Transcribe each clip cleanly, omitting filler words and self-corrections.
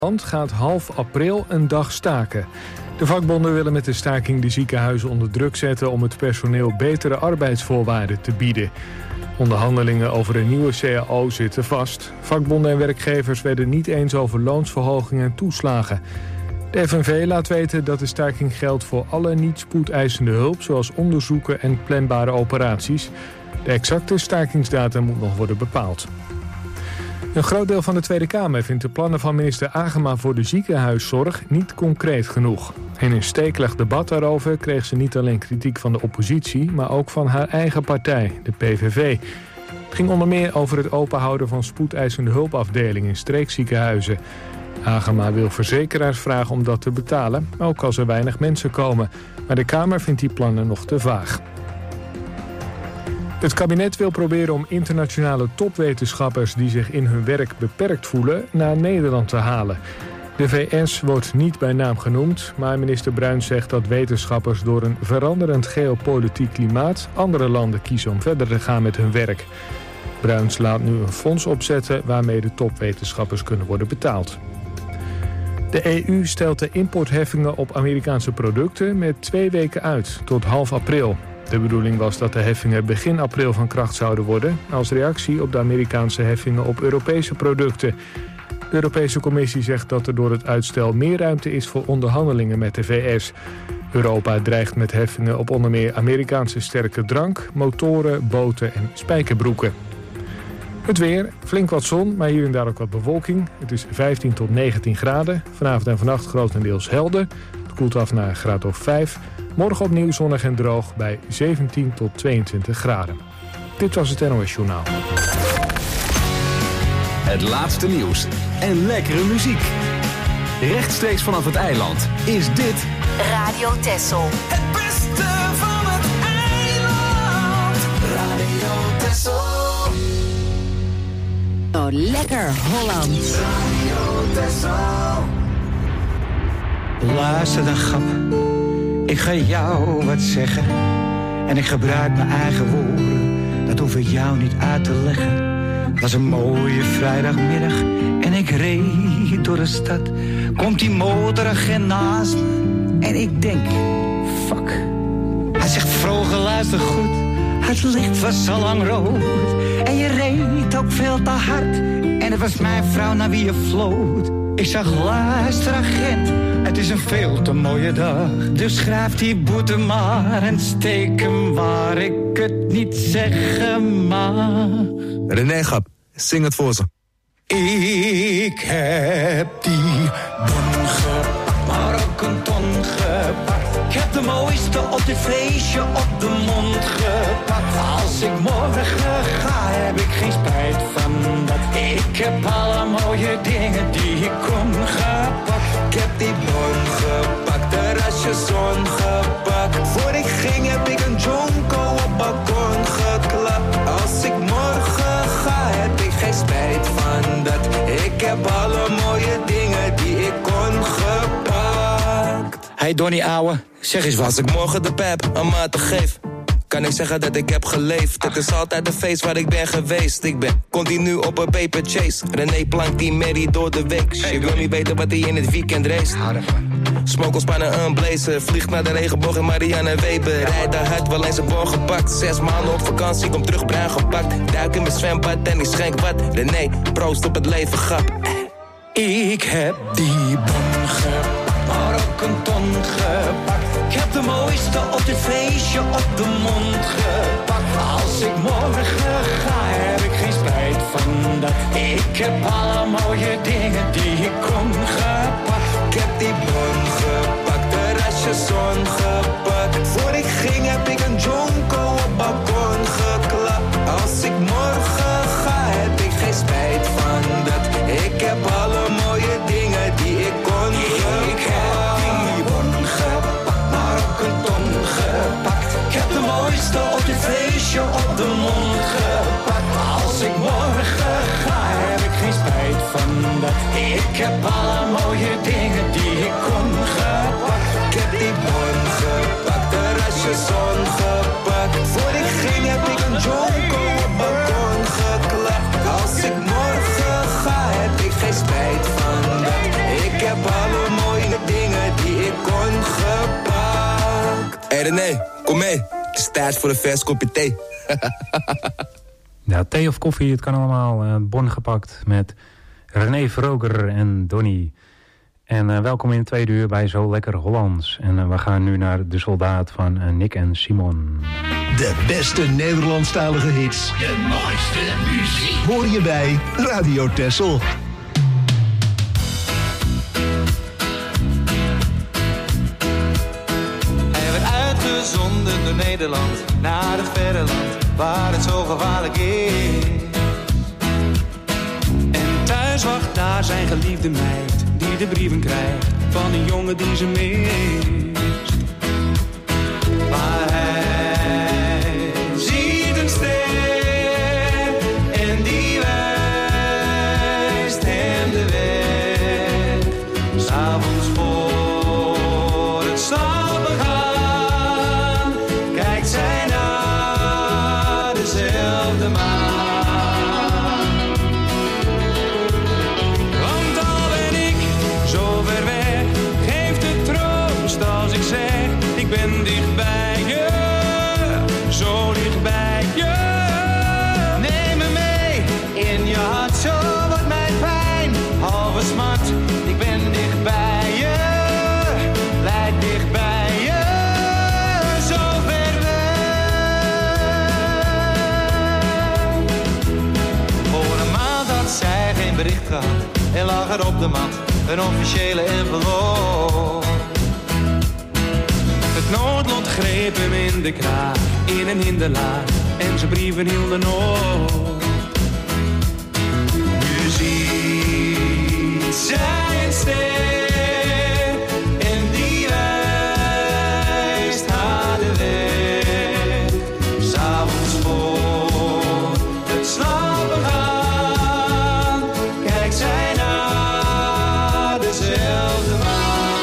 land gaat half april een dag staken. De vakbonden willen met de staking de ziekenhuizen onder druk zetten om het personeel betere arbeidsvoorwaarden te bieden. Onderhandelingen over een nieuwe CAO zitten vast. Vakbonden en werkgevers werden niet eens over loonsverhogingen en toeslagen. De FNV laat weten dat de staking geldt voor alle niet spoedeisende hulp, zoals onderzoeken en planbare operaties. De exacte stakingsdatum moet nog worden bepaald. Een groot deel van de Tweede Kamer vindt de plannen van minister Agema voor de ziekenhuiszorg niet concreet genoeg. In een stekelig debat daarover kreeg ze niet alleen kritiek van de oppositie, maar ook van haar eigen partij, de PVV. Het ging onder meer over het openhouden van spoedeisende hulpafdelingen in streekziekenhuizen. Agema wil verzekeraars vragen om dat te betalen, ook als er weinig mensen komen. Maar de Kamer vindt die plannen nog te vaag. Het kabinet wil proberen om internationale topwetenschappers die zich in hun werk beperkt voelen naar Nederland te halen. De VS wordt niet bij naam genoemd, maar minister Bruins zegt dat wetenschappers door een veranderend geopolitiek klimaat andere landen kiezen om verder te gaan met hun werk. Bruins laat nu een fonds opzetten waarmee de topwetenschappers kunnen worden betaald. De EU stelt de importheffingen op Amerikaanse producten met 2 weken uit, tot half april. De bedoeling was dat de heffingen begin april van kracht zouden worden, als reactie op de Amerikaanse heffingen op Europese producten. De Europese Commissie zegt dat er door het uitstel meer ruimte is voor onderhandelingen met de VS. Europa dreigt met heffingen op onder meer Amerikaanse sterke drank, motoren, boten en spijkerbroeken. Het weer, flink wat zon, maar hier en daar ook wat bewolking. Het is 15 tot 19 graden. Vanavond en vannacht grotendeels helder. Het koelt af naar een graad of 5. Morgen opnieuw zonnig en droog bij 17 tot 22 graden. Dit was het NOS Journaal. Het laatste nieuws en lekkere muziek. Rechtstreeks vanaf het eiland is dit Radio Texel. Het beste van het eiland. Radio Texel. Oh, lekker Holland. Radio Texel. Luister dan, grap. Ik ga jou wat zeggen. En ik gebruik mijn eigen woorden. Dat hoef ik jou niet uit te leggen. Het was een mooie vrijdagmiddag. En ik reed door de stad. Komt die motoragent naast me. En ik denk, fuck. Hij zegt, vroeger luister goed. Het licht was al lang rood. En je reed ook veel te hard. En het was mijn vrouw naar wie je floot. Ik zag, luister agent, het is een veel te mooie dag. Dus schrijf die boete maar en steek hem waar ik het niet zeggen mag. René Gap, zing het voor ze. Ik heb die bon gepakt, maar ook een ton gepakt. Ik heb de mooiste op dit feestje op de mond gepakt. Als ik morgen ga, heb ik geen spijt van dat. Ik heb alle mooie dingen die ik kon gepakt. Ik heb die bon gepakt, de rasje zon gepakt. Voor ik ging heb ik een jonko op balkon geklapt. Als ik morgen ga, heb ik geen spijt van dat. Ik heb alle mooie dingen die ik kon gepakt. Hey Donnie ouwe, zeg eens wat. Als ik morgen de pep een maat geef, kan ik zeggen dat ik heb geleefd. Het is altijd een feest waar ik ben geweest. Ik ben continu op een paper chase. René plankt die Mary door de week. Je wil niet weten wat hij in het weekend race. Smokelspannen een blazer. Vliegt naar de regenboog in Marianne Weber. Rijdt daar hard, wel eens een bon gepakt. 6 maanden op vakantie, kom terug bruin gepakt. Duik in mijn zwembad en ik schenk wat. René, proost op het leven, grap. Ik heb die bon gepakt, maar ook een ton gepakt. Ik heb de mooiste op dit feestje op de mond gepakt. Als ik morgen ga, heb ik geen spijt van dat. Ik heb alle mooie dingen die ik kon gepakt. Ik heb die bon gepakt, de rasje zon gepakt. Voor ik ging heb ik een jonko op balkon geklapt. Als ik morgen ga, heb ik geen spijt van dat. Ik heb alle mooie dingen die ik kon gepakt. Ik heb die bon gepakt, maar ook een ton gepakt. Ik heb de mooiste op dit feestje op de mond gepakt. Als ik morgen ga, heb ik geen spijt van dat. Ik heb alle mooie dingen die ik kon gepakt. Ik heb die bon gepakt, de rasje zon gepakt. Voor ik ging heb ik een jonko op balkon geklapt. Als ik morgen ga, heb ik geen spijt van dat. Hey René, kom mee. Het is tijd voor een vers kopje thee. Ja, thee of koffie, het kan allemaal. Bon gepakt met René Vroger en Donnie. En welkom in het tweede uur bij Zo Lekker Hollands. En we gaan nu naar De Soldaat van Nick en Simon. De beste Nederlandstalige hits. De mooiste muziek. Hoor je bij Radio Texel. Hij werd uitgezonden door Nederland naar het verre land waar het zo gevaarlijk is. En thuis wacht daar zijn geliefde meid die de brieven krijgt van een jongen die ze mist. Maar hij ziet een ster en die wijst hem de weg. 'S Avonds voor het slapen gaan kijkt zij naar dezelfde maan. Ben dicht bij je, zo dicht bij je. Neem me mee in je hart, zo wordt mijn pijn halve smart. Ik ben dicht bij je, blijf dicht bij je, zo ver weg. Voor een maand had zij geen bericht gehad en lag er op de mat een officiële envelop. Het noodlot greep hem in de kraag, in een hinderlaag, en zijn brieven hielden op. Nu ziet zij een ster, en die wijst haar de weg. 'S Avonds voor het slapen gaan, kijkt zij naar dezelfde maan.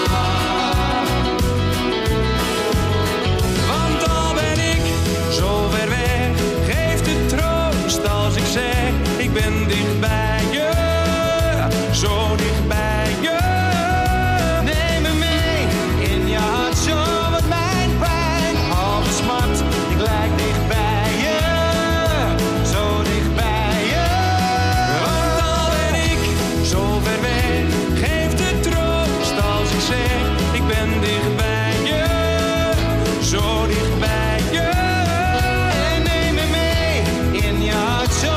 Ik ben dicht bij je, zo dicht bij je. Neem me mee in je hart, zo wordt mijn pijn halve smart. Ik lijk dicht bij je, zo dicht bij je. Want al ben ik zo ver weg, geeft het troost als ik zeg. Ik ben dicht bij je, zo dicht bij je. En neem me mee in je hart, zo.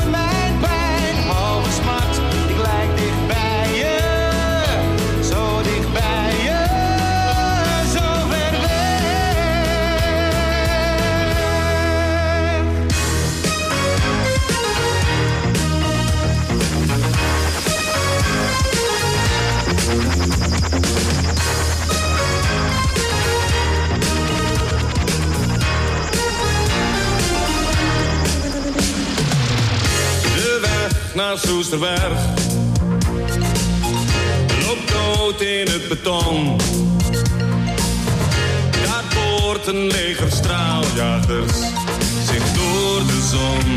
Naar Soesterberg loopt dood in het beton. Daar boort een leger straaljagers zich door de zon.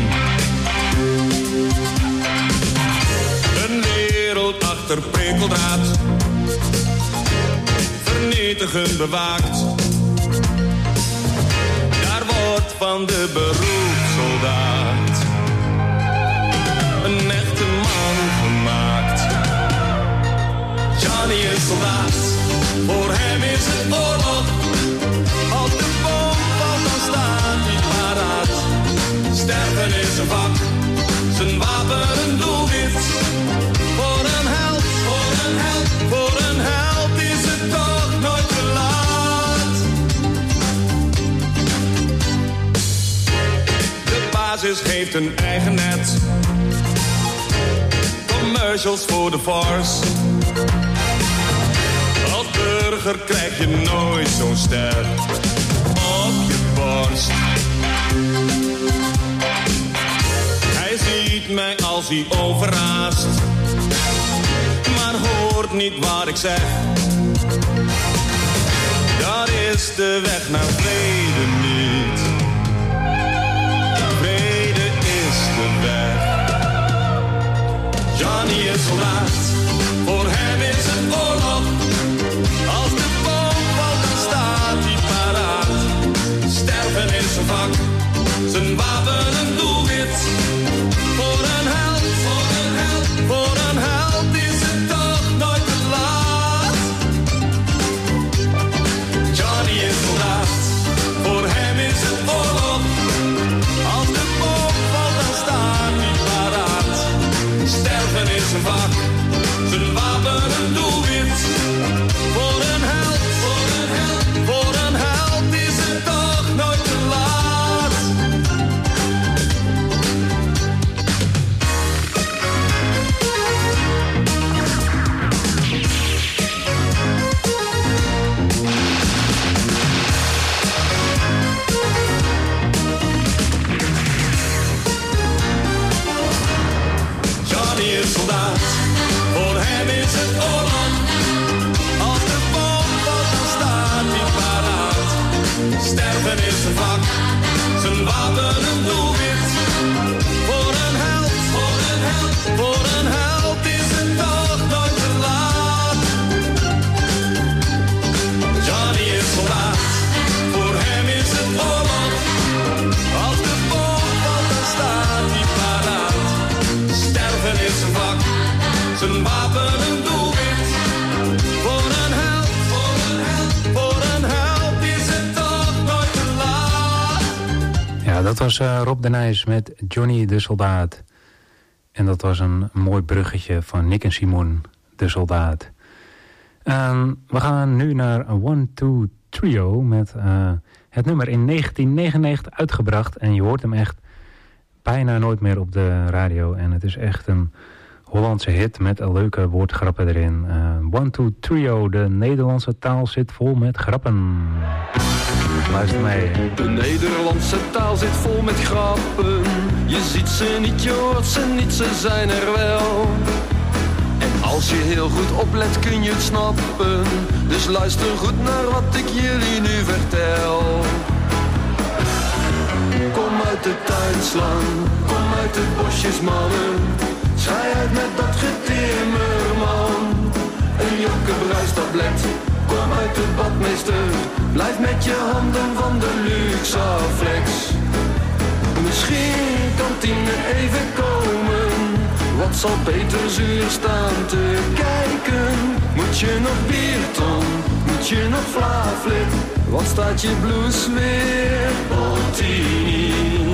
Een wereld achter prikkeldraad, vernietigend bewaakt. Daar wordt van de beroepssoldaat een echte man gemaakt. Johnny is soldaat, voor hem is het oorlog. Als de bom valt, dan staat hij paraat. Sterven is een vak, zijn wapen een doelwit. Voor een held, voor een held, voor een held is het toch nooit te laat. De basis geeft een eigen net. Commercials voor de Force. Als burger krijg je nooit zo'n ster op je borst. Hij ziet mij als hij overraast, maar hoort niet wat ik zeg. Dat is de weg naar vrede niet. Vrede is de weg. Johnny is soldaat, voor hem is het oorlog. Als de bom valt, dan staat hij paraat. Dat was Rob de Nijs met Johnny de Soldaat. En dat was een mooi bruggetje van Nick en Simon de Soldaat. We gaan nu naar 1-2 Trio met het nummer in 1999 uitgebracht. En je hoort hem echt bijna nooit meer op de radio. En het is echt een Hollandse hit met leuke woordgrappen erin. 1-2 Trio, de Nederlandse taal zit vol met grappen. Luister mee. De Nederlandse taal zit vol met grappen. Je ziet ze niet, je hoort ze niet, ze zijn er wel. En als je heel goed oplet kun je het snappen. Dus luister goed naar wat ik jullie nu vertel. Kom uit de tuinslang, kom uit de bosjes mannen. Schei uit met dat getimmer man. Een jokkebruistablet, kom uit de badmeester. Blijf met je handen van de Luxaflex. Misschien kan Tine even komen. Wat zal Peter zuur staan te kijken? Moet je nog bierton? Moet je nog Flavlip? Wat staat je blouse weer? Bottini.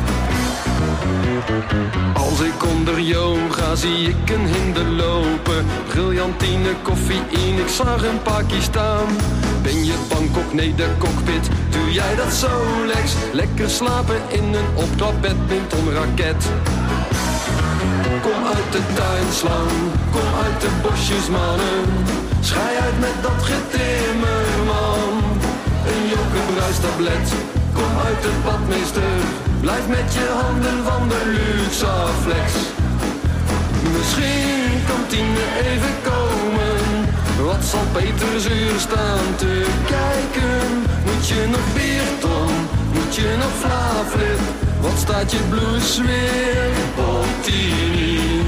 Als ik onder yoga zie ik een hinder lopen. Brilliantine, koffieïne, ik zag een Pakistan. Ben je Bangkok, nee de cockpit, doe jij dat zo lex? Lekker slapen in een opklap badmintonraket. Kom uit de tuinslang, kom uit de bosjes mannen. Schei uit met dat getimmer man. Een jokkebruistablet, kom uit de badmeester. Blijf met je handen van de Luxaflex. Misschien kan Tine even komen. Wat zal Peter zuur staan te kijken? Moet je nog bierton? Moet je nog Flavlip? Wat staat je blouse weer? Bottini.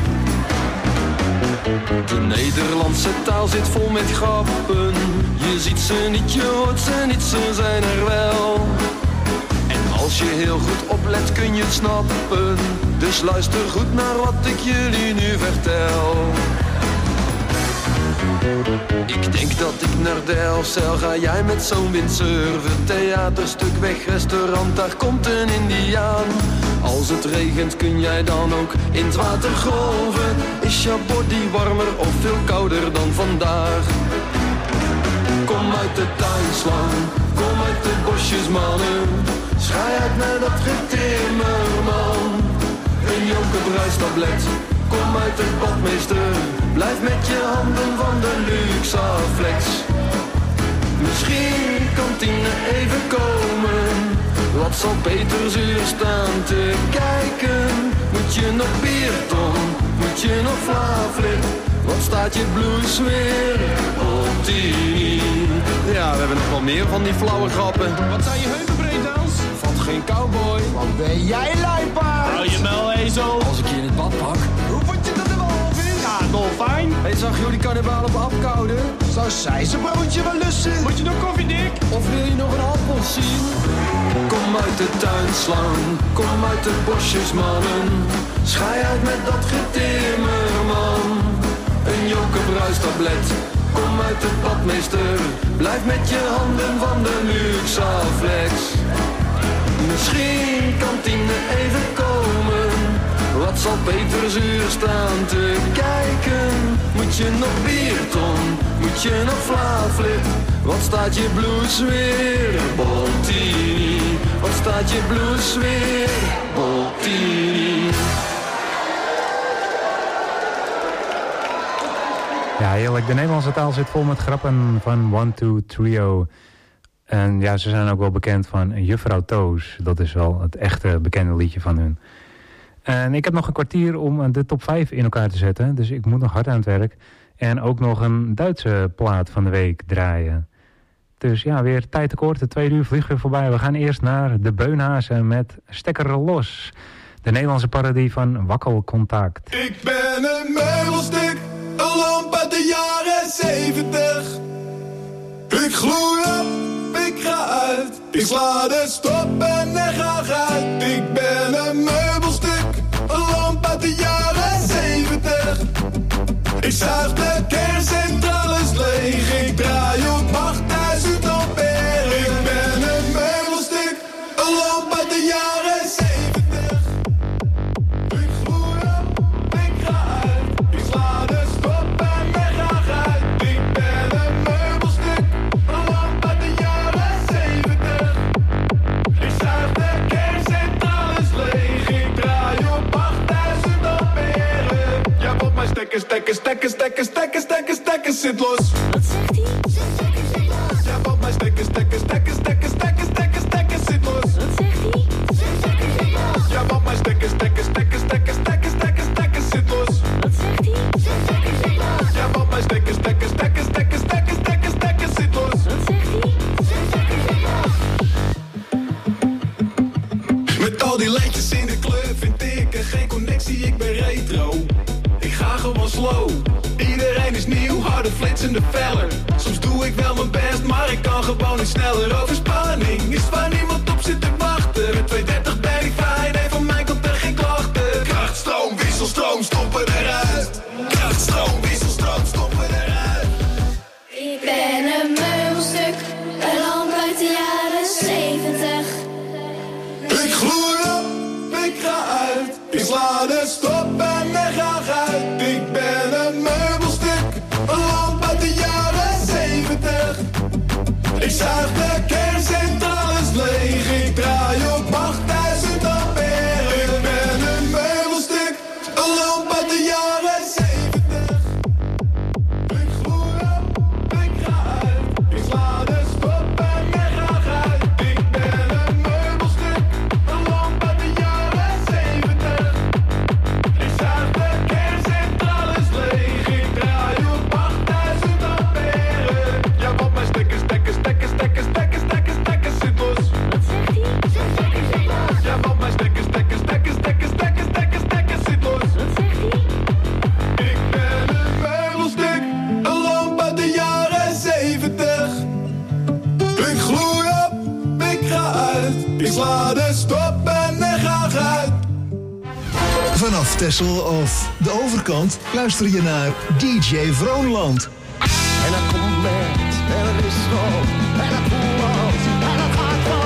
De Nederlandse taal zit vol met grappen. Je ziet ze niet, je hoort ze niet, ze zijn er wel. En als je heel goed oplet kun je het snappen. Dus luister goed naar wat ik jullie nu vertel. Ik denk dat ik naar Delfzijl ga, jij met zo'n windsurfen. Theaterstuk weg, restaurant, daar komt een Indiaan. Als het regent kun jij dan ook in het water golven. Is jouw body warmer of veel kouder dan vandaag? Kom uit de tuinslang, kom uit de bosjes mannen. Schei uit met dat getimmer man. Een jokkebruistablet, kom uit de badmeester. Blijf met je handen van de Luxaflex. Misschien kan Tine even komen. Wat zal Peter zuur staan te kijken? Moet je nog bierton? Moet je nog Flavlip? Wat staat je blouse weer? Bottini. Ja, we hebben nog wel meer van die flauwe grappen. Wat zijn je heupen breed, Els? Vat geen cowboy. Wat ben jij luipaard? Hou je mel, ezel. Als ik je in het bad pak. Hoe vond je dat er wel op is? Ja, dolfijn. Hey, zag jullie kannibalen op afkouden? Zou zij zijn broodje wel lussen? Moet je nog koffie, Dick? Of wil je nog een appel zien? Kom uit de tuinslang, kom uit de bosjes mannen. Schei uit met dat getimmer man. Een jokkebruistablet, kom uit de badmeester. Blijf met je handen van de Luxaflex. Misschien kan Tine even komen. Wat zal Peter zuur staan te kijken? Moet je nog bierton? Moet je nog Flavlip? Wat staat je blouse weer? Bottini. Wat staat je blouse weer? Bottini. Ja, heerlijk. De Nederlandse taal zit vol met grappen van 1-2 Trio. En ja, ze zijn ook wel bekend van Juffrouw Toos. Dat is wel het echte bekende liedje van hun. En ik heb nog een kwartier om de top 5 in elkaar te zetten. Dus ik moet nog hard aan het werk. En ook nog een Duitse plaat van de week draaien. Dus ja, weer tijd tekort. De 2 uur vliegt weer voorbij. We gaan eerst naar de Beunhazen met Stekker Los. De Nederlandse parodie van Wakkelcontact. Ik ben een meubelstuk, een lamp uit de jaren 70. Ik gloei op, ik ga uit. Ik sla de stop en ik ga uit. Ik ben een meubelstuk, een lamp uit de jaren 70. Ik zuig de kerncentrales leeg. Ik draai op 8000 ampère. Ik ben een meubelstuk, een lamp uit de jaren 70. stekker zit los. Wat zegt hij? Ja, want mijn stekker zit los. Wat zegt hij? Ja, want mijn stekker zit los. Wat zegt hij? Ja, want mijn stekker zit los. Wat zegt hij? Met al die lijntjes in de club vind ik er geen connectie, ik ben retro. Ik ga gewoon slow. Iedereen is nieuw, harder, flitsende veller. Soms doe ik wel mijn best, maar ik kan gewoon niet sneller. Overspanning is waar niemand op zit te wachten. Met 230 ben ik fijn, en van mij komt er geen klachten. Krachtstroom, wisselstroom, stoppen eruit. Krachtstroom, wisselstroom, stoppen eruit. Ik ben een meubelstuk, een lamp uit de jaren 70. Ik gloei op, ik ga uit. Ik sla de stop en ik ga uit. Ik ben een meubelstuk, een lamp uit de jaren 70. Ik zuig de kerncentrales leeg. Ik draai op 8000 ampère. Ik ben een meubelstuk, een lamp uit de jaren 70. Ik gloei op, ik ga uit. Ik sla de stop en ik ga uit. Ik ben een meubelstuk, een lamp uit de jaren 70. Ik zuig de kerncentrales leeg. Ik draai op 8000 ampère. Ja, want mijn stekker zit los. Wat zegt hij? Ja, want mijn stekker zit los. Wat zegt hij? Ik ben een meubelstuk, een lamp uit de jaren 70. Ik gloei op, ik ga uit. Ik sla de stop en ik ga uit. Vanaf Texel of de overkant luister je naar DJ Vroonland. En dat komt met, en dat is zo, en dat voelt, en dat gaat wel.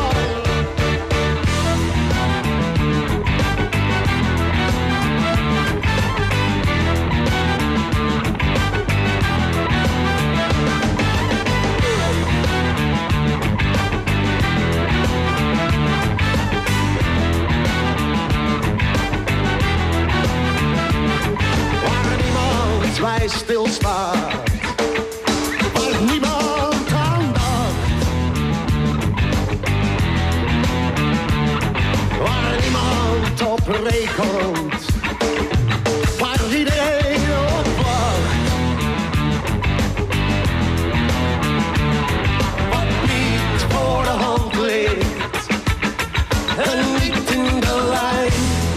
Waar niemand bij stilstaat. Waar niemand aan dacht. Waar niemand op rekent. Waar iedereen op wacht. Wat niet voor de hand ligt. En niet in de lijn.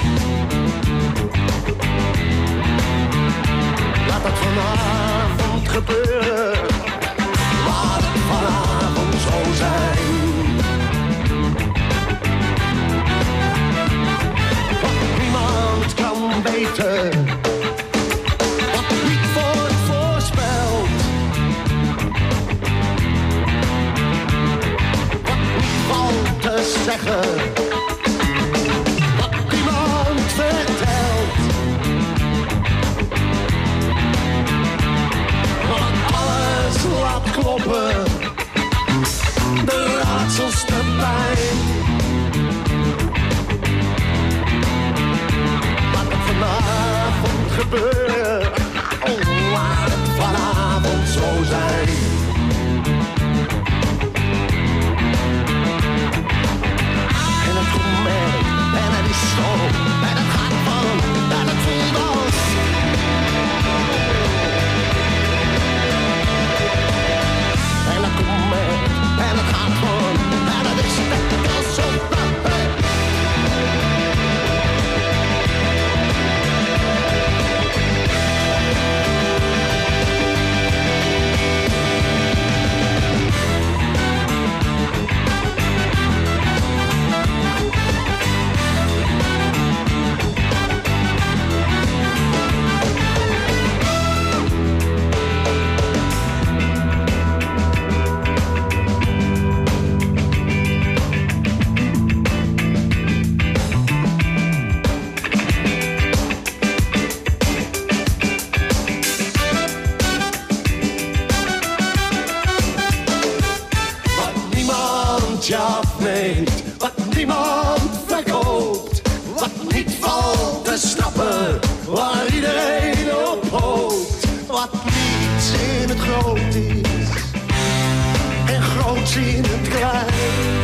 Laat het vanavond gebeuren. Laat het vanavond zo zijn. Wat niemand kan weten. Wat niet wordt voorspeld. Wat niet valt te zeggen. Wat niemand vertelt. Wat alles laat kloppen. De raadsels te pijn. Laat het vanavond gebeuren. Oh, laat het vanavond zo zijn. En het komt mee, en het is zo, en het gaat van, en het voelt als. En het komt mee, en het gaat van, en het is net als zo. je afneemt, wat niemand verkoopt, wat niet valt te snappen, waar iedereen op hoopt, wat niet in het groot is. En groot in het klein.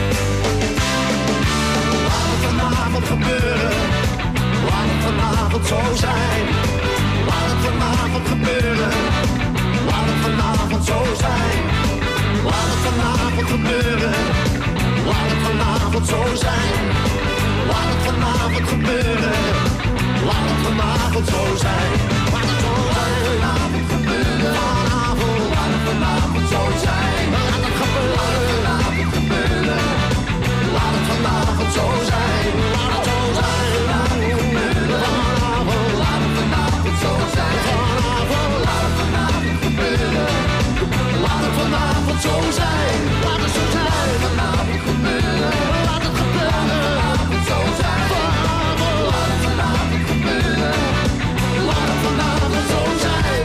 Laat het vanavond gebeuren. Laat het vanavond zo zijn. Laat het vanavond gebeuren. Laat het vanavond zo zijn. Laat het vanavond gebeuren. Laat het vanavond zo zijn. Laat het vanavond gebeuren. Laat het vanavond zo zijn. Laat het zo zijn. Vanavond gebeuren. Vanavond. Laat het vanavond zo zijn. Laat het gebeuren. Laat het gebeuren. Laat het vanavond zo zijn. Laat het zo zijn. Laat het gebeuren. Vanavond. Laat het vanavond zo zijn. Vanavond. Laat het vanavond gebeuren. Laat het vanavond zo zijn. Laat het zo zijn. Vanavond gebeuren. Laat het gebeuren. Vanavond zo zijn. Vanavond. Laat het vanavond gebeuren. Laat het vanavond zo zijn.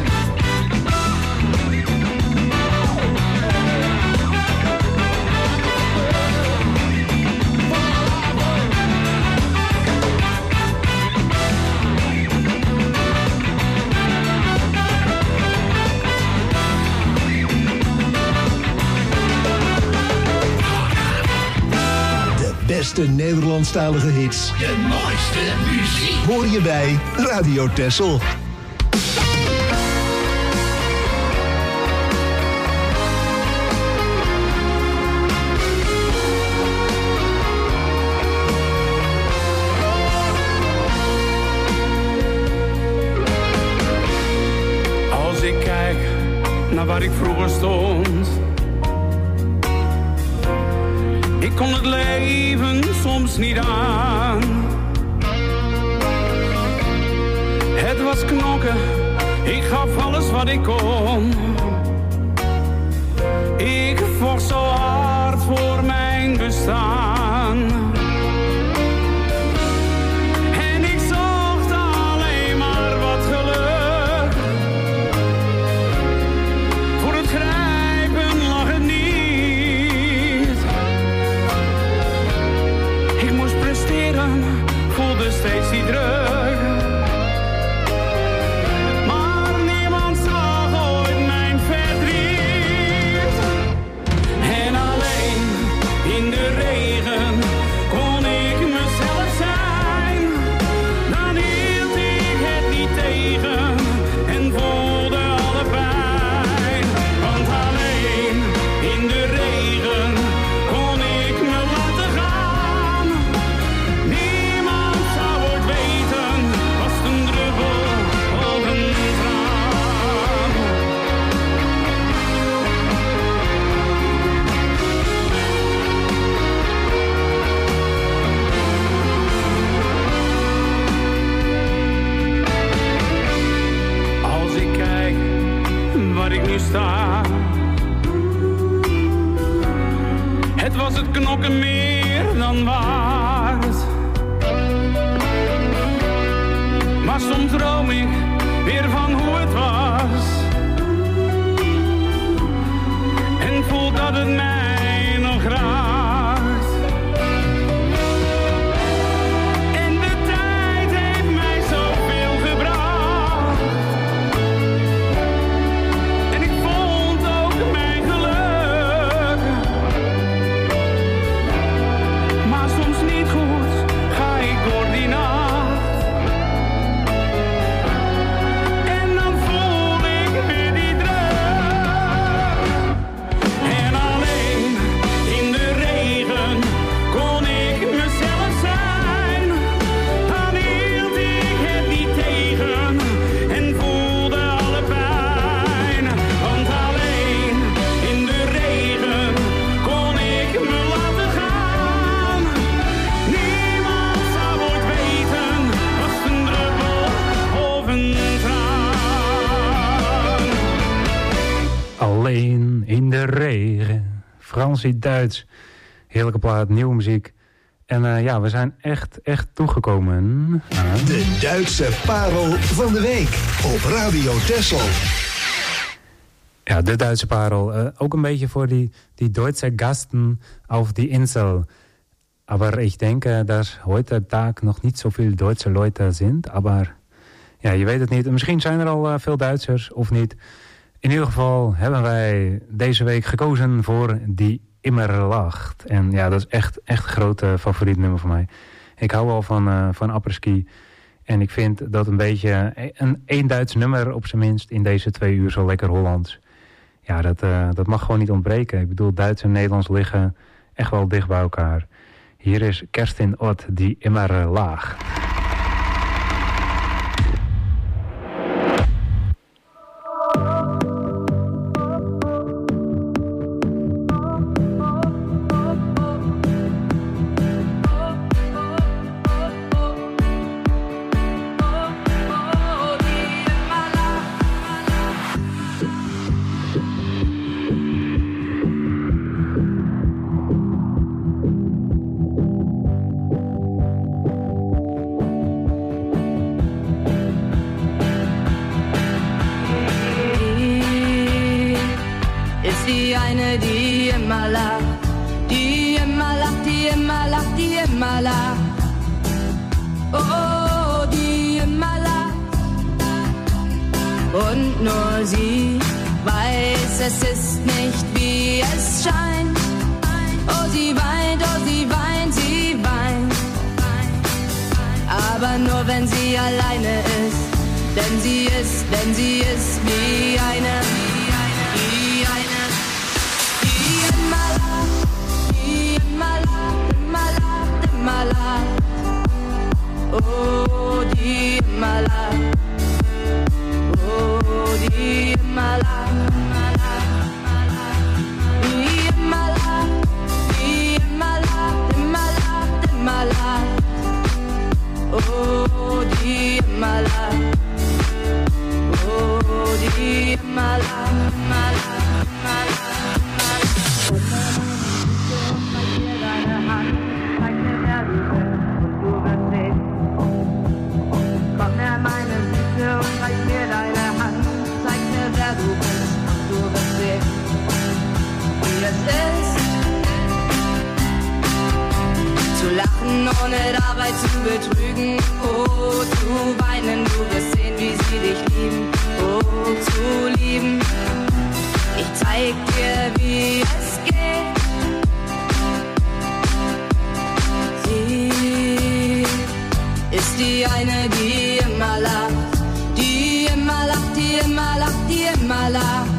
Beste Nederlandstalige hits. De mooiste muziek. Hoor je bij Radio Texel. Als ik kijk naar waar ik vroeger stond. Ik kon het leven soms niet aan. Het was knokken, ik gaf alles wat ik kon. Ik vocht zo hard voor mijn bestaan. En ik zocht alleen maar wat geluk. Voor het grijpen lag het niet. Voelde steeds die druk. Maar niemand zag ooit mijn verdriet. En alleen in de regen kon ik mezelf zijn. Dan hield ik het niet tegen en voelde alle pijn. Want alleen in de regen kon ik me laten gaan. Niemand zou ooit weten, was het een druppel of een traan. Als ik kijk waar ik nu sta, het was het knokken meer dan waard. Maar soms droom ik weer van hoe het was. En voel dat het mij nog raakt. En de tijd heeft mij zoveel gebracht. En ik vond ook mijn geluk. Maar soms niet goed ga ik door die nacht. En dan voel ik weer die druk. En alleen in de regen kon ik mezelf zijn. Dan hield ik het niet tegen en voelde alle pijn. Want alleen in de regen kon ik me laten gaan. Niemand zou ooit weten, was het een druppel of een traan. Alleen in de regen. Fransie-Duits. Heerlijke plaat, nieuwe muziek. En ja, we zijn echt toegekomen aan... De Duitse parel van de week op Radio Texel. Ja, de Duitse parel. Ook een beetje voor die Duitse Gasten auf die Insel. Aber ich denke, dass heute Tag noch nicht so viele deutsche Leute sind. Aber ja, je weet het niet. Misschien zijn er al veel Duitsers of niet. In ieder geval hebben wij deze week gekozen voor Die Immer Lacht. En ja, dat is echt een grote favoriet nummer voor mij. Ik hou wel van apres-ski. En ik vind dat een beetje een Duits nummer op zijn minst in deze 2 uur zo lekker Hollands. Ja, dat mag gewoon niet ontbreken. Ik bedoel, Duits en Nederlands liggen echt wel dicht bij elkaar. Hier is Kerstin Ott, Die Immer Lacht. Und nur sie weiß, es ist nicht wie es scheint. Oh, sie weint, sie weint. Aber nur wenn sie alleine ist. Denn sie ist wie eine, die immer lacht, die immer lacht, immer lacht, immer lacht. Oh, die immer lacht. Oh, die immer lacht, immer lacht, die immer lacht, die immer lacht, immer lacht, immer lacht. Oh, die immer lacht, oh, die immer lacht, immer lacht, immer lacht, immer lacht. Zeig mir deine Hand, zeig mir, wer du bist und du wirst sehen. Komm her, meine Süße, und zeig mir deine Hand, zeig mir, wer du bist und du wirst sehen, wie es ist, zu lachen, ohne dabei zu betrügen. Oh, zu weinen, du wirst sehen, wie sie dich lieben. Oh, zu lieben, ich zeig dir, wie es geht. Sie ist die eine, die immer lacht, die immer lacht, die immer lacht, die immer lacht.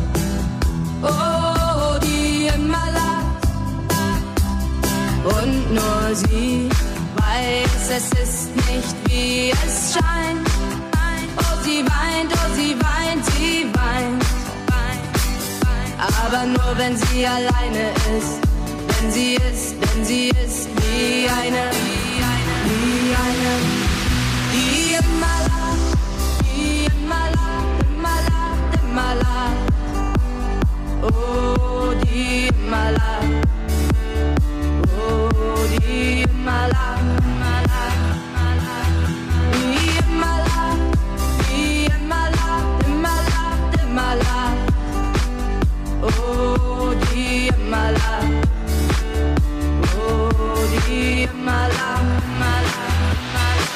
Oh, die immer lacht. Und nur sie weiß, es ist nicht wie es scheint. Oh, sie weint, sie weint. Aber nur wenn sie alleine ist. Denn sie ist wie eine, die immer lacht, die immer lacht, immer lacht, immer lacht. Oh, die immer lacht. Oh, die immer lacht, immer lacht, immer lacht. Die immer lacht, die immer lacht, immer lacht, immer lacht. Oh, die immer lacht. Oh, die immer lacht, immer lacht, immer lacht.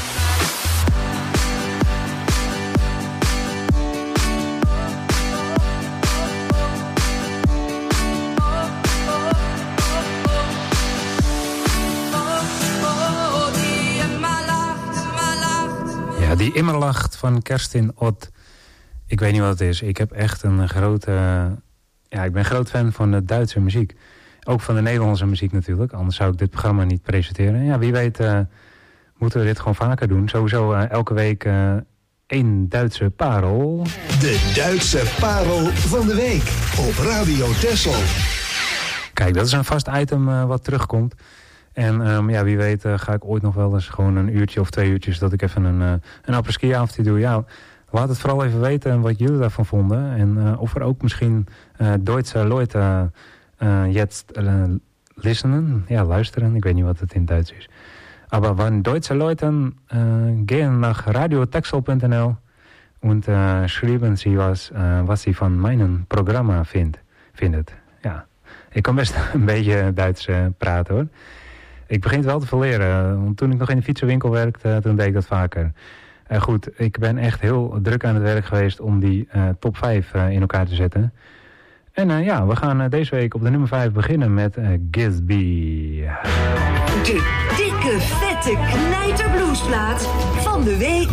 Ja, die immer lacht van Kerstin Ott. Ik weet niet wat het is. Ik heb echt een grote... Ja, ik ben groot fan van de Duitse muziek. Ook van de Nederlandse muziek natuurlijk. Anders zou ik dit programma niet presenteren. Ja, wie weet moeten we dit gewoon vaker doen. Sowieso elke week 1 Duitse parel. De Duitse parel van de week op Radio Texel. Kijk, dat is een vast item wat terugkomt. En ja, wie weet ga ik ooit nog wel eens gewoon een uurtje of 2 uurtjes... dat ik even een apres-ski avondje doe. Ja, laat het vooral even weten wat jullie daarvan vonden. En of er ook misschien Duitse Leute jetzt listenen. Ja, luisteren. Ik weet niet wat het in Duits is. Aber wenn Duitse Leute gehen nach radiotexel.nl und schreiben sie was sie van mijn programma vindt. Ja, ik kan best een beetje Duits praten hoor. Ik begin het wel te verleren. Want toen ik nog in de fietsenwinkel werkte, toen deed ik dat vaker. Goed, ik ben echt heel druk aan het werk geweest om die top 5 in elkaar te zetten. En ja, we gaan deze week op de nummer 5 beginnen met Gisby. De dikke, vette knijterbluesplaat van de week.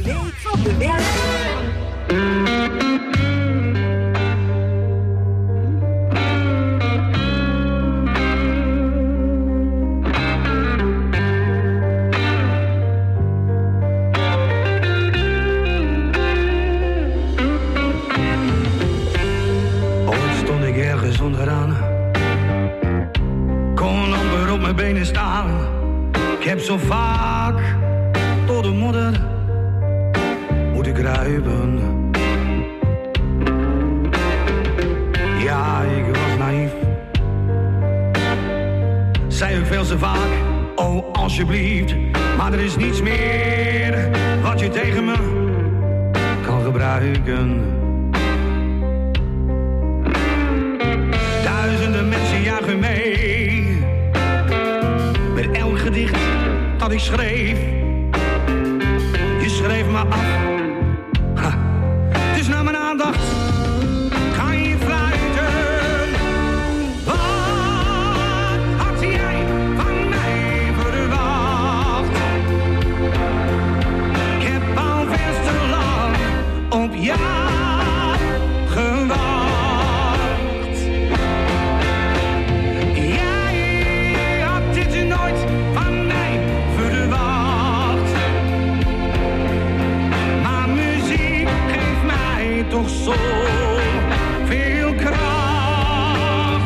Onderaan. Kon amper op mijn benen staan. Ik heb zo vaak door de modder moeten kruipen. Ja, ik was naïef. Zei ook veel te vaak, oh alsjeblieft. Maar er is niets meer wat je tegen me kan gebruiken. Duizenden mensen jagen mee met elk gedicht dat ik schreef. Je schreef me af. Ha. Dus naar mijn aandacht kan je fluiten. Wat had jij van mij verwacht? Ik heb al veel te lang op jou gewacht. Toch zo veel kracht.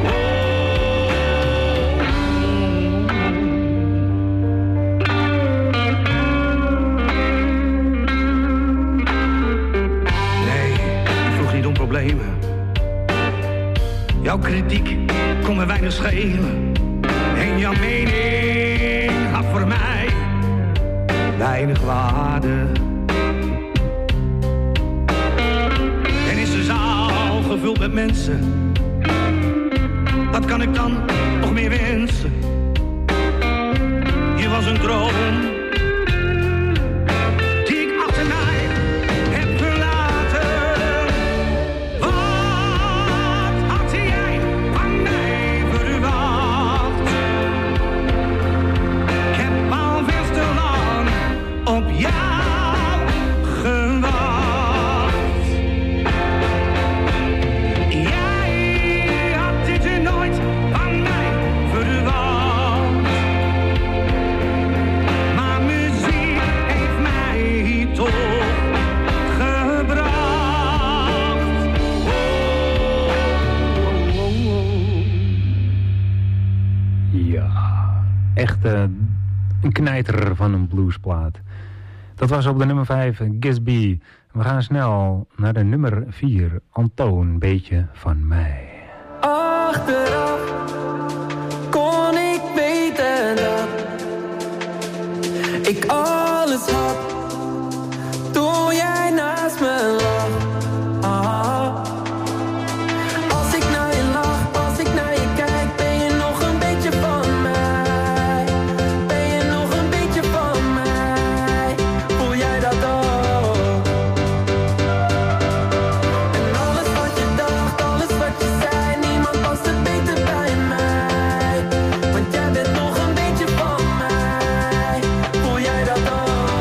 Nee, ik vroeg niet om problemen. Jouw kritiek kon me weinig schelen. En jouw mening had voor mij weinig waarde. Gevuld met mensen, wat kan ik dan nog meer wensen? Je was een droom die ik achter mij heb gelaten. Wat had jij van mij verwacht? Ik heb al veel te lang op jou gewacht. Echt een knijter van een bluesplaat. Dat was op de nummer 5, Gisby. We gaan snel naar de nummer 4, Antoon, beetje van mij. Achteraf kon ik weten dat ik alles had toen jij naast me lag. Ah. Als ik naar je lach, als ik naar je kijk, ben je nog een beetje van mij. Ben je nog een beetje van mij? Voel jij dat ook? En alles wat je dacht, alles wat je zei, niemand past het beter bij mij. Want jij bent nog een beetje van mij. Voel jij dat ook?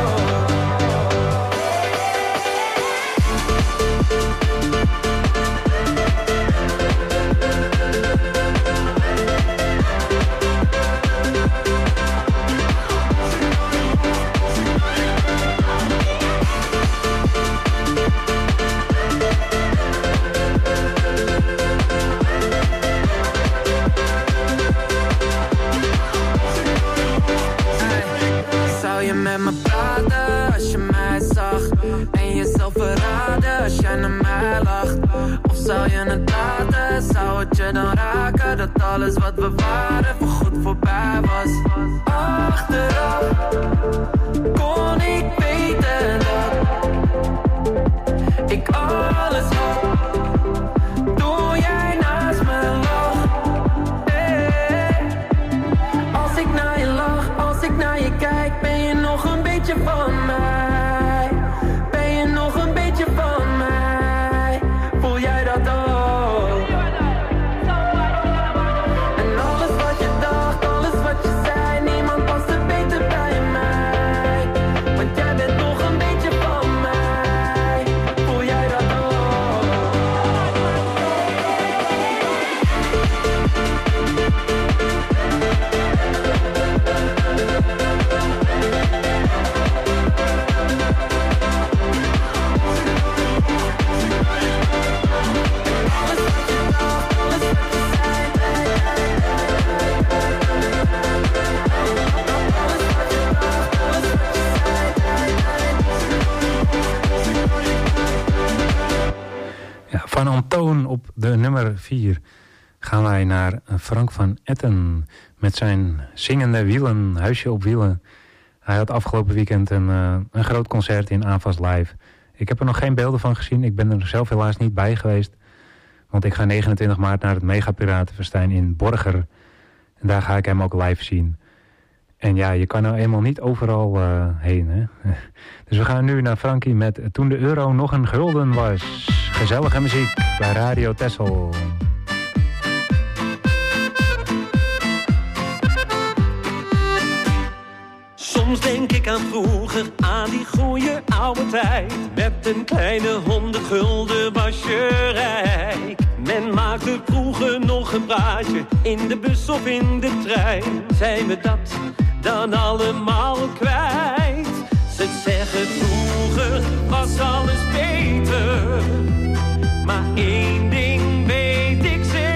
Zou je met me praten als je mij zag? En jezelf verraden als jij naar mij lacht? Of zou je het laten? Zou het je dan raken dat alles wat we waren voorgoed voorbij was? Achteraf kon ik weten dat ik alles had toen jij naast me lag. Hey. Als ik naar je lach, als ik naar je kijk, ben je nog een beetje van mij. op de nummer 4 gaan wij naar Frank van Etten met zijn Zingende Wielen, Huisje op Wielen. Hij had afgelopen weekend een groot concert in AVAS Live. Ik heb er nog geen beelden van gezien. Ik ben er zelf helaas niet bij geweest. Want ik ga 29 maart naar het Megapiratenfestijn in Borger. En daar ga ik hem ook live zien. En ja, je kan nou eenmaal niet overal heen. Hè? Dus we gaan nu naar Frankie met Toen de euro nog een gulden was. Gezellige muziek bij Radio Texel. Soms denk ik aan vroeger, aan die goeie oude tijd. Met een kleine 100 gulden was je rijk. Men maakte vroeger nog een praatje, in de bus of in de trein. Zijn we dat dan allemaal kwijt? Ze zeggen vroeger was alles beter. Maar één ding weet ik zeker.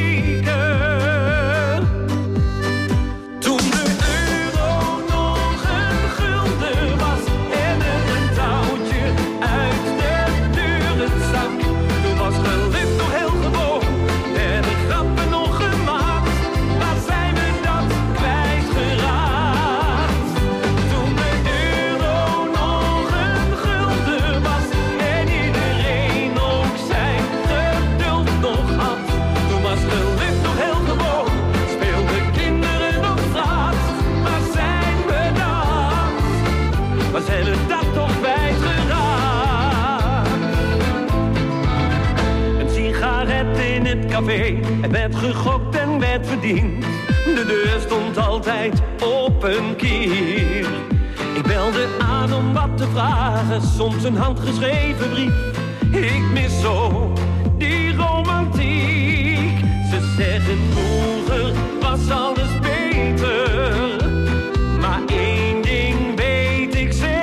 Er werd gegokt en werd verdiend. De deur stond altijd op een kier. Ik belde aan om wat te vragen, soms een handgeschreven brief. Ik mis zo die romantiek. Ze zeggen vroeger was alles beter. Maar één ding weet ik zeker.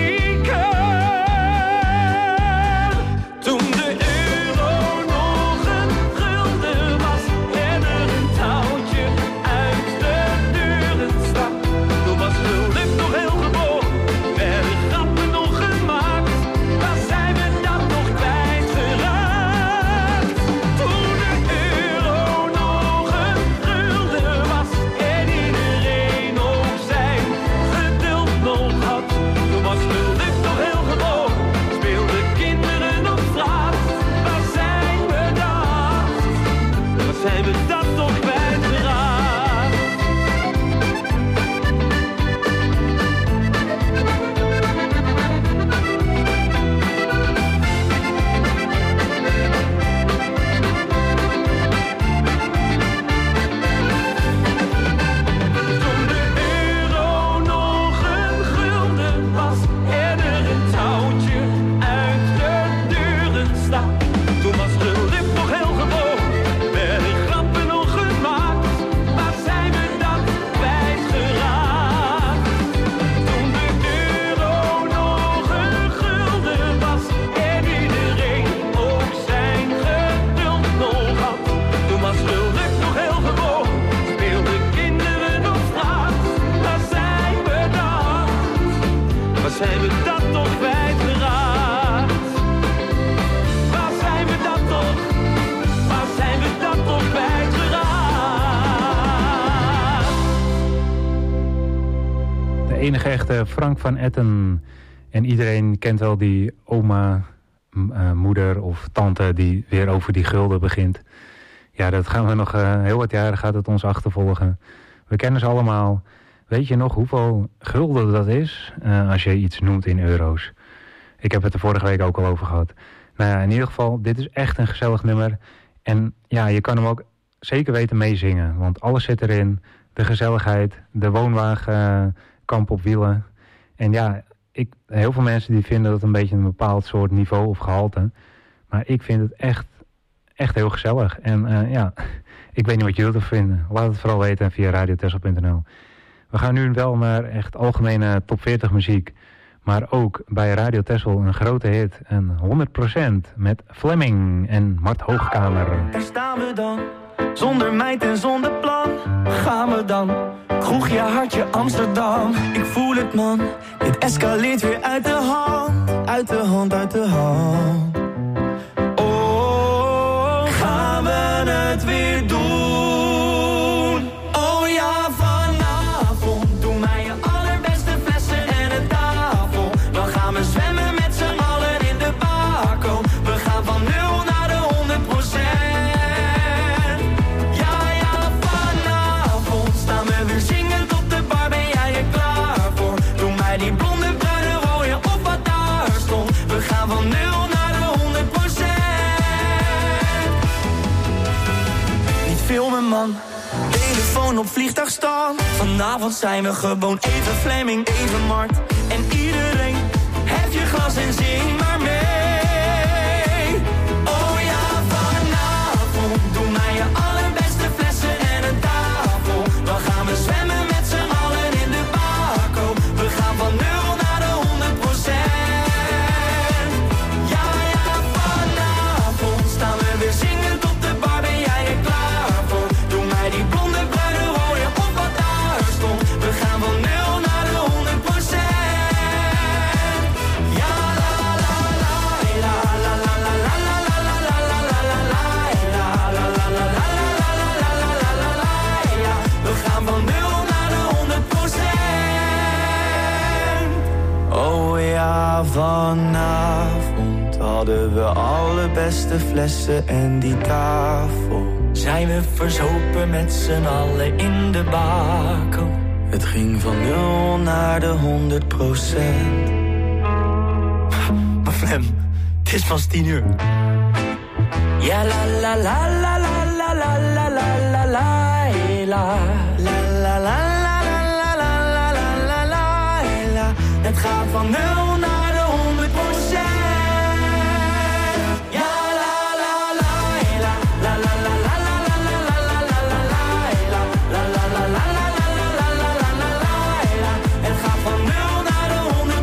enige echte Frank van Etten. En iedereen kent wel die oma, moeder of tante die weer over die gulden begint. Ja, dat gaan we nog heel wat jaren gaat het ons achtervolgen. We kennen ze allemaal. Weet je nog hoeveel gulden dat is als je iets noemt in euro's? Ik heb het er vorige week ook al over gehad. Nou ja, in ieder geval, dit is echt een gezellig nummer. En ja, je kan hem ook zeker weten meezingen. Want alles zit erin. De gezelligheid, de woonwagen, kamp op wielen. En ja, heel veel mensen die vinden dat een beetje een bepaald soort niveau of gehalte. Maar ik vind het echt heel gezellig. En ja, ik weet niet wat jullie ervan vinden. Laat het vooral weten via radiotessel.nl. We gaan nu wel naar echt algemene top 40 muziek. Maar ook bij Radio Texel een grote hit. En 100% met Fleming en Mart Hoogkamer. Daar staan we dan, zonder meid en zonder plan. Gaan we dan, kroegje hartje Amsterdam. Ik voel het man, dit escaleert weer uit de hand. Uit de hand, uit de hand. Oh, het weer doen. Oh ja, vanavond doe mij je allerbeste flessen en een tafel. Dan gaan we zwemmen met z'n allen in de bako. We gaan van 0 naar de 100%. Ja, ja, vanavond staan we weer zingend op de bar. Ben jij er klaar voor? Doe mij die blonde, bruine, rode of wat daar stond. We gaan van 0 naar de 100%. Niet filmen, man. Telefoon op vliegtuigstand. Vanavond zijn we gewoon even Fleming, even Mart. En iedereen, hef je glas en zing maar mee. Oh ja, vanavond doe mij je allerbeste flessen en een tafel. Dan gaan we zwemmen met z'n allen in de bako. We gaan van 0 naar de 100%. Ja, ja, vanavond staan we weer zingend op de bar. Ben jij er klaar voor? Doe mij die blonde, bruine, rode of wat daar stond. We gaan van 0 naar de 100%. Ja, la la la, la la la la la la la la la la la la la la la la la. We gaan van 0 naar de 100%. Oh ja, vanavond hadden we alle beste flessen en die tafel. Zijn we verzopen met z'n allen in de bako. Het ging van 0 naar de 100%. Maar Flem, het is pas 10 uur. Ja la la la la la la la la la la la la la la la la la la la. Het gaat van 0 naar de 100%. Ja la la la la la la la la la la la la la la la la la la la. Het gaat van 0 naar de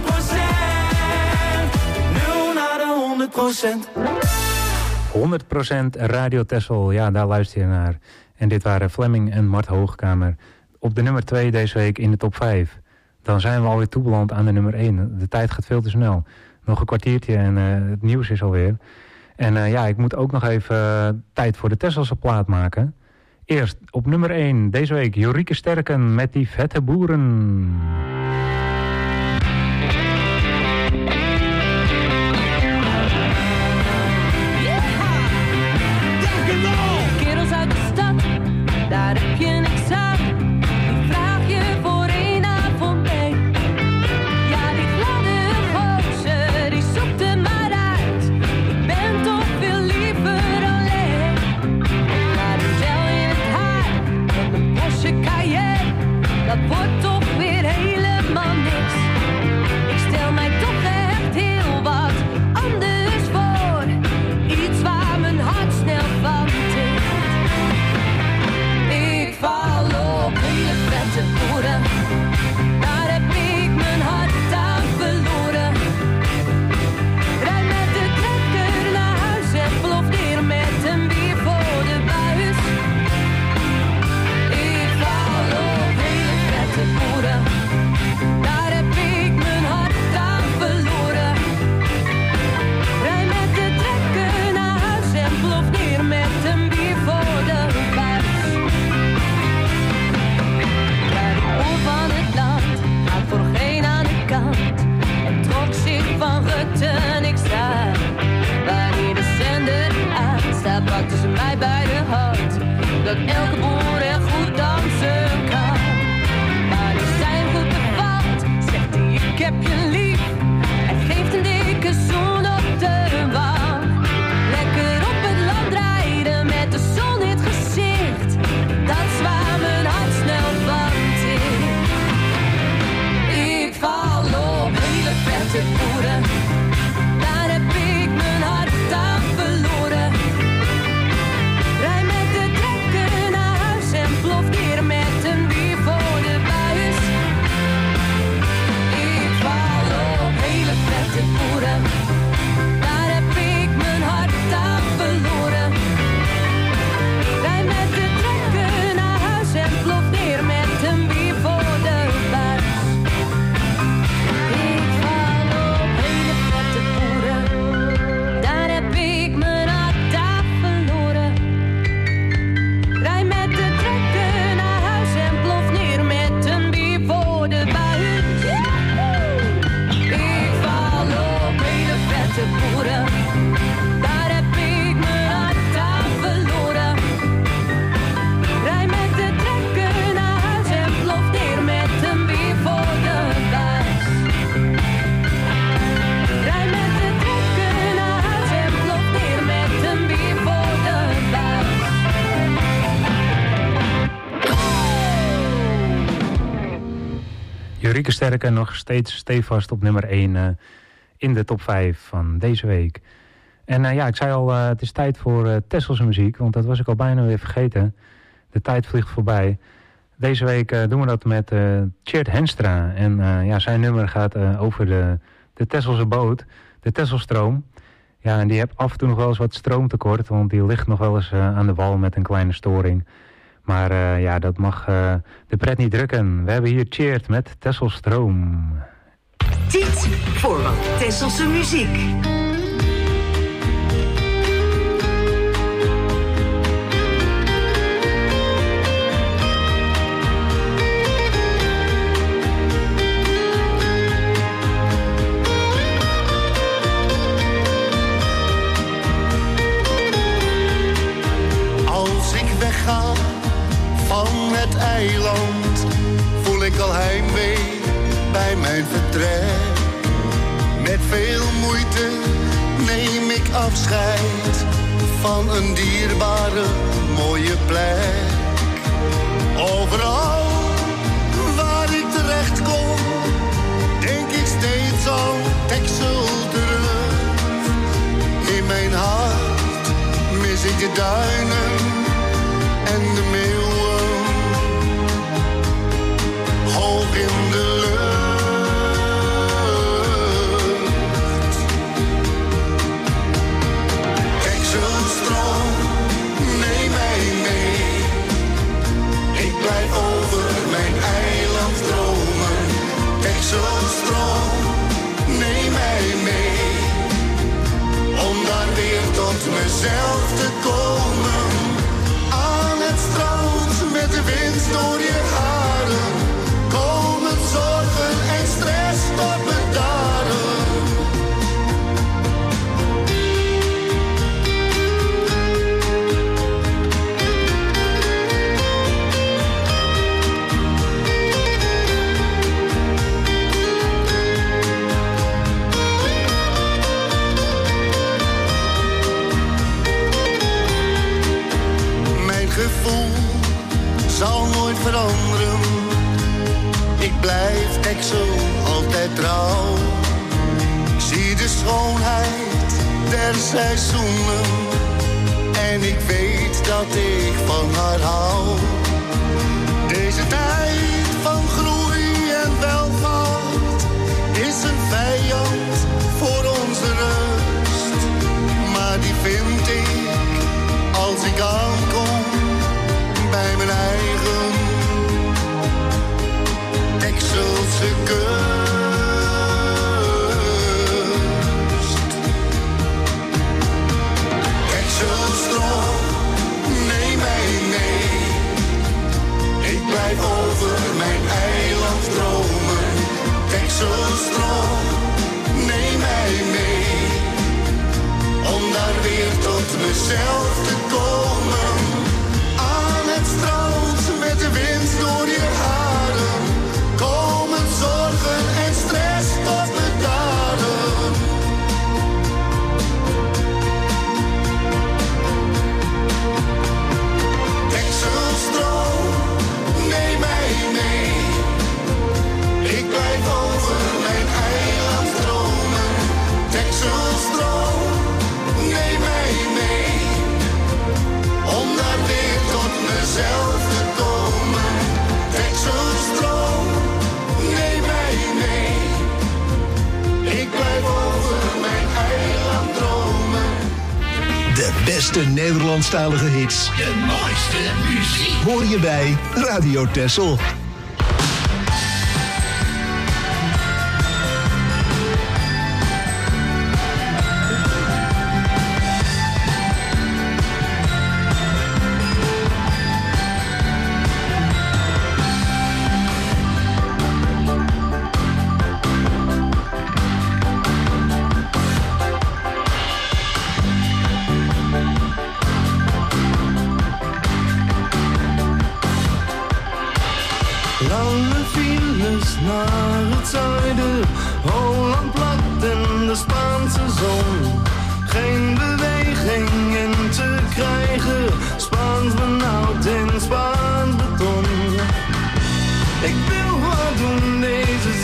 100%. 0 naar de 100%. 100% Radio Texel, ja, daar luister je naar. En dit waren Fleming en Mart Hoogkamer. Op de nummer 2 deze week in de top 5. Dan zijn we alweer toebeland aan de nummer 1. De tijd gaat veel te snel. Nog een kwartiertje en het nieuws is alweer. En ja, ik moet ook nog even tijd voor de Tesselse plaat maken. Eerst op nummer 1 deze week Jorike Sterken met die vette boeren. Kerels uit de stad, daar heb je niks aan. Die vraag je voor één avond mee. Ja, die gladde gozer, die zoekt hem maar uit. Ik ben toch veel liever alleen. Maar een gel in het haar en een Porsche Cayenne, dat wordt toch weer helemaal niks. Ik stel mij toch echt heel wat anders voor. Iets waar mijn hart snel van tikt. Ik val op hele vette boeren. Daar heb ik mijn hart aan verloren. Rijd met de trekker naar huis en plof neer met een bier voor de buis. Ik val op hele vette boeren. Daar heb ik mijn hart aan verloren. Rijd met de trekker naar huis en plof neer met een bier voor de buis. Ja, de oor van het land gaat voor geen aan de kant en trok zich van Rutte niks aan. Wanneer de zender aanstaat, pakten ze mij bij de hand, dat elke boer er goed dansen kan. Maar die zijn goed bevalt, zegt hij ik heb je lief. Hij geeft een dikke zoen op de wang. Lekker op het land rijden met de zon in het gezicht, dat is waar mijn hart snel van tikt. Ik val op hele vette boeren. Daar heb ik mijn hart aan verloren. Rij met de trekker naar huis en plof neer met een bier voor de buis. Ik val op Marieke Sterke nog steeds stevast op nummer 1 in de top 5 van deze week. En ik zei al, het is tijd voor Tesselse muziek, want dat was ik al bijna weer vergeten. De tijd vliegt voorbij. Deze week doen we dat met Tjeerd Henstra. En zijn nummer gaat over de Tesselse boot, de Tesselstroom. Ja, en die heeft af en toe nog wel eens wat stroomtekort, want die ligt nog wel eens aan de wal met een kleine storing. Maar dat mag de pret niet drukken. We hebben hier Tjeerd met Tesselstroom. Tijd voor wat Tesselse muziek. Van het eiland voel ik al heimwee bij mijn vertrek. Met veel moeite neem ik afscheid van een dierbare mooie plek. Overal waar ik terecht kom, denk ik steeds aan Texel terug. In mijn hart mis ik de duinen en de meeuwen, hoog in de lucht. Texelstroom, neem mij mee. Ik blijf over mijn eiland dromen. Texelstroom, neem mij mee. Om daar weer tot mezelf te komen. Het strand met de wind door je haren, komen zorgen en stress tot bedaren. Gevoel zal nooit veranderen. Ik blijf Texel altijd trouw. Ik zie de schoonheid der seizoenen en ik weet dat ik van haar hou. Deze tijd van groei en welvaart is een vijand voor onze rust. Maar die vind ik als ik aankom bij mijn eigen Texelse kust. Texelstroom, neem mij mee. Ik blijf over mijn eiland dromen. Texelstroom, neem mij mee. Om daar weer tot mezelf te komen. Het strand met de wind door je haren, komen zorgen en stress tot bedaren. Texelstroom, neem mij mee. Ik blijf over mijn eiland dromen. Texelstroom, neem mij mee. Om daar weer tot mezelf te komen. Texelstroom, neem mij mee. Ik blijf over mijn eiland dromen. De beste Nederlandstalige hits. De mooiste muziek. Hoor je bij Radio Texel. Lange files naar het zuiden, Holland plat en de Spaanse zon. Geen beweging in te krijgen, Spaans benauwd in Spaans beton. Ik wil wat doen deze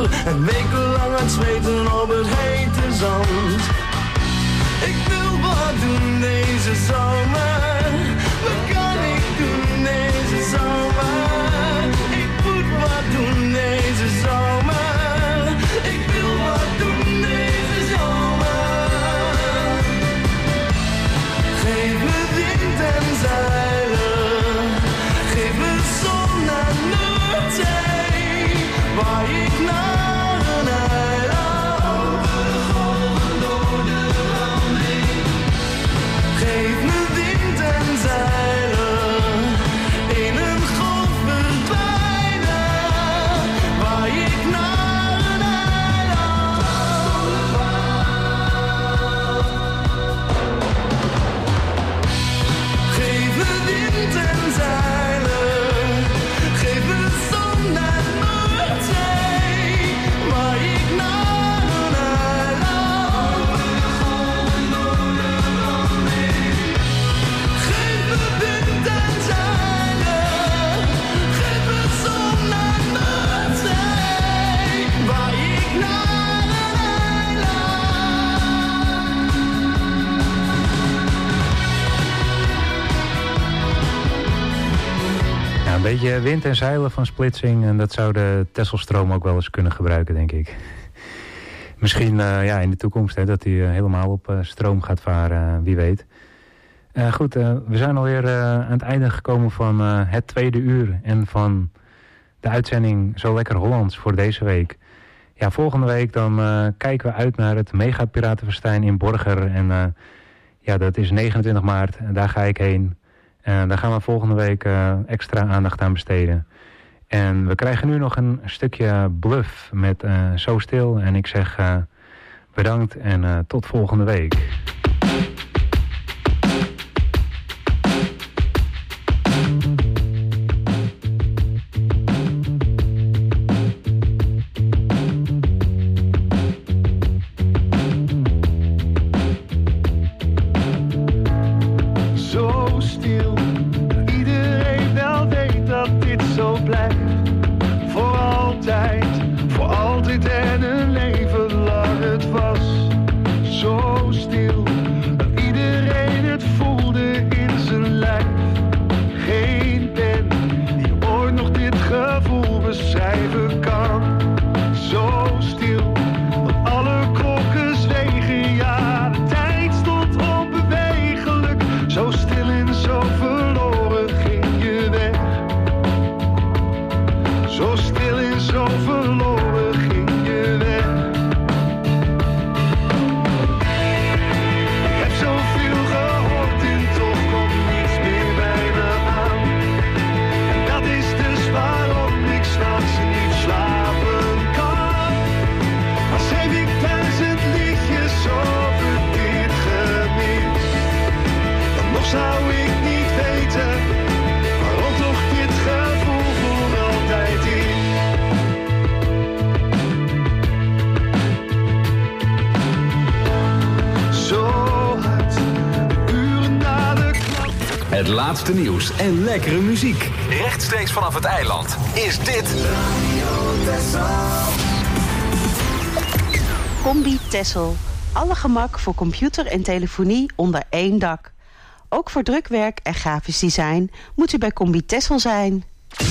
en wekenlang aan het zweten op het hete zand. Ik wil wat doen deze zomer, wat kan ik doen deze zomer? Ik moet wat doen deze zomer, ik wil wat doen deze zomer. Geef me wind en zeilen, geef me zon en Noordzee, waar ik naar een eiland over de golven door de land heen. Geef me wind en zeilen, in een golf verdwijnen, waar ik naar een eiland. Geef me wind en zeilen, geef me zon en Noordzee, waar ik naar een eiland over de golven door de land heen. Geef me wind en zeilen, geef me zon en Noordzee, waar ik naar een Ja, een beetje wind en zeilen van splitsing. En dat zou de Tesselstroom ook wel eens kunnen gebruiken, denk ik. Misschien in de toekomst dat hij helemaal op stroom gaat varen, wie weet. Goed, we zijn alweer aan het einde gekomen van het tweede uur. En van de uitzending Zo Lekker Hollands voor deze week. Ja, volgende week dan kijken we uit naar het Mega Piratenfestijn in Borger. En dat is 29 maart. En daar ga ik heen. En daar gaan we volgende week extra aandacht aan besteden. En we krijgen nu nog een stukje Bluff met Zo Stil. En ik zeg bedankt en tot volgende week. Zo stil, dat iedereen wel weet dat dit zo blijft. Voor altijd en een leven lang het was. Zo stil, dat iedereen het voelde in zijn lijf. Geen pen die ooit nog dit gevoel beschrijven kan. Zo stil, dat alle klokken zwegen, ja, de tijd stond onbewegelijk. Zo stil en zo verloren ging je weg. Zo stil en zo verloren ging je weg. Ik heb zoveel gehoord en toch komt niets meer bij me aan. En dat is dus waarom ik 's nachts niet slapen kan. Maar schreef ik 1000 liedjes over dit gemis, dan nog zou ik niet weten waarom toch dit gevoel voor altijd is. Zo hard, de uren na de klok. Het laatste nieuws en lekkere muziek. Rechtstreeks vanaf het eiland is dit Combi Tessel. Alle gemak voor computer en telefonie onder één dak. Ook voor drukwerk en grafisch design moet u bij Combi Tessel zijn.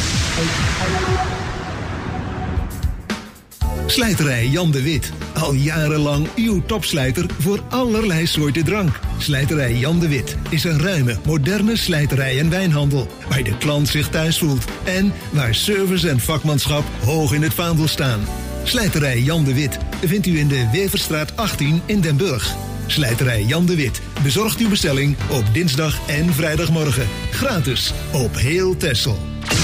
Slijterij Jan de Wit. Al jarenlang uw topslijter voor allerlei soorten drank. Slijterij Jan de Wit is een ruime, moderne slijterij en wijnhandel, waar de klant zich thuis voelt en waar service en vakmanschap hoog in het vaandel staan. Slijterij Jan de Wit vindt u in de Weverstraat 18 in Den Burg. Slijterij Jan de Wit bezorgt uw bestelling op dinsdag en vrijdagmorgen. Gratis op heel Texel.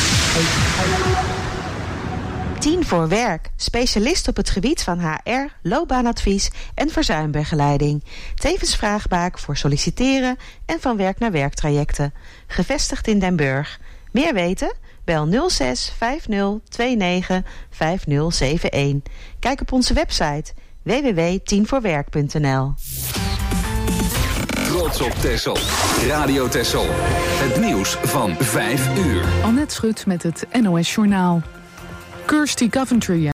10 voor werk. Specialist op het gebied van HR, loopbaanadvies en verzuimbegeleiding. Tevens vraagbaak voor solliciteren en van werk naar werktrajecten. Gevestigd in Den Burg. Meer weten? Bel 06 50 29 5071. Kijk op onze website www.10voorwerk.nl. Trots op Texel. Radio Texel. Het nieuws van 5 uur. Annette Schut met het NOS Journaal. Kirsty Coventry